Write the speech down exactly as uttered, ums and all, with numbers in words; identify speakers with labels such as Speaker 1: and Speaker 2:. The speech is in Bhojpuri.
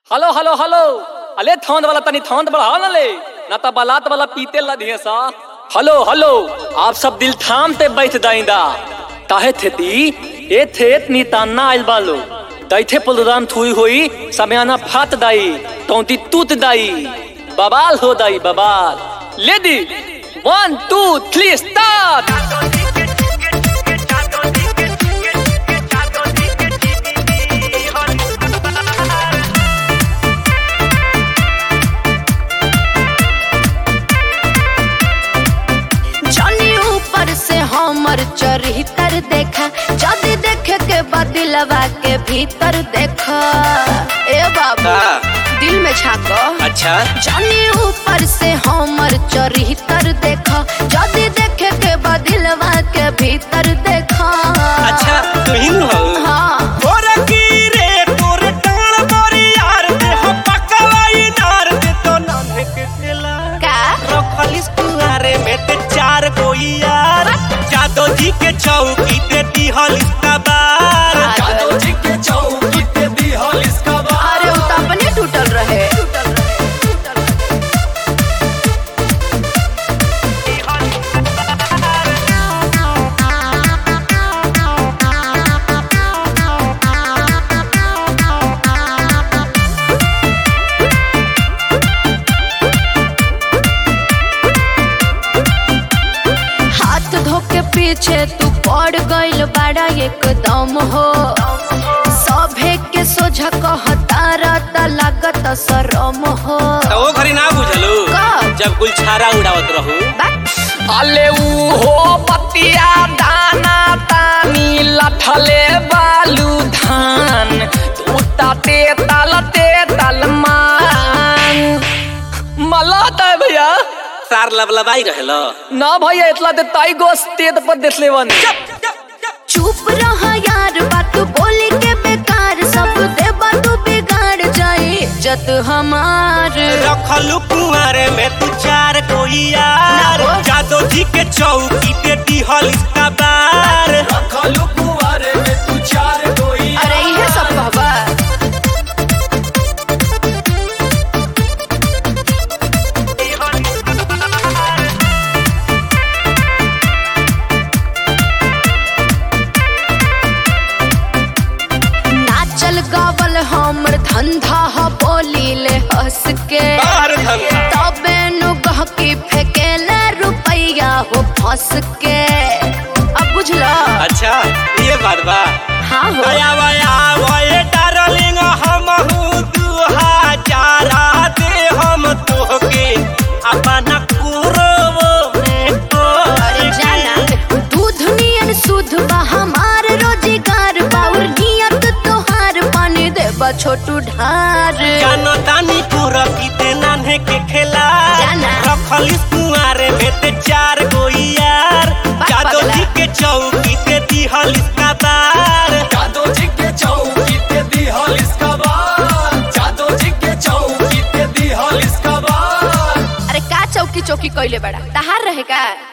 Speaker 1: हेलो हेलो हेलो अले थौंद वाला तनी थौंद बढ़ाओ ना ले ना ता बालात वाला पीते ला दिए सा। हेलो हेलो आप सब दिल थाम ते बैठ दाइंदा काहे थे ती ए थे इतनी ताना आइल बालो दैथे पुलदान थुई हुई समयाना फात दाई तौती तूत दाई बवाल हो दाई बवाल lady one two three start.
Speaker 2: से हमर चरित्र देखा जदी देखे के बदिलवा के भीतर देखा ए बाबू दिल में झांको
Speaker 3: अच्छा
Speaker 2: जानी ऊपर से हमर चरित्र देखा जदी देखे के बदिलवा के भीतर देखा।
Speaker 3: अच्छा तू ही हो
Speaker 2: हाँ
Speaker 3: तोरा की रे तोरे टाण मोरी यार दे हो पकवाई नार दे तो नामे के खेला
Speaker 2: का
Speaker 3: रखलिस कुआरे में ते चार कोई यार जादो जी के चौकी ते दिहल इसका बार
Speaker 1: जादो जी के चौकी ते दिहल इसका बार।
Speaker 2: अरे वो तो अपने टूटल रहे पीछे तू पड़ गइल बड़ा एकदम हो सभे के सोझा कहतारा त लागत शरम हो
Speaker 3: तो वो घरी ना बुझलू जब गुल छारा उड़ावत रहू
Speaker 1: अले ऊ हो पतिया दाना तानी लठले बालू धान तू ताते तालते तलमान मलाता भैया
Speaker 3: सार लबलबाई रहलो
Speaker 1: ना भैया इतला दे ताई गोस तेद पर देसले वन
Speaker 2: चुप रहा यार बात बोली के बेकार सब दे बात बिगाड़ जाए जत हमार
Speaker 3: रखलू कुआरे में तू चार कोई यार जादो जी के चौकी पे दिहल इसका बार
Speaker 1: रखलू कुआरे में तू चार कोई
Speaker 2: अरे ये सब कहबा गावल हमर धंधा ह बोली ले हंस के तबे नु गहकी फेकेले रुपैया हो फंस के अब बुझला।
Speaker 3: अच्छा ये बात बा
Speaker 2: हाँ हो
Speaker 3: आया वाया वाये डार्लिंग हम हूँ दू हजार दे हम तोहके अपना कुरवो में को
Speaker 2: अरे जाना दूध नियन शुद्ध बा हमार रोजगार बाउर नियत तोहार पानी देबा छोटू ढार
Speaker 3: जानो तानी पूरा पीते नान्हे के खेला रखलिस कुआरे में ते चार गोई यार जादो जी के चौकी ते दिहल इसका बार
Speaker 1: जादो जी के चौकी ते दिहल इसका बार जादो जी के चौकी ते दिहल इसका बार।
Speaker 2: अरे का चौकी चौकी कइले बड़ा तहार रहे का।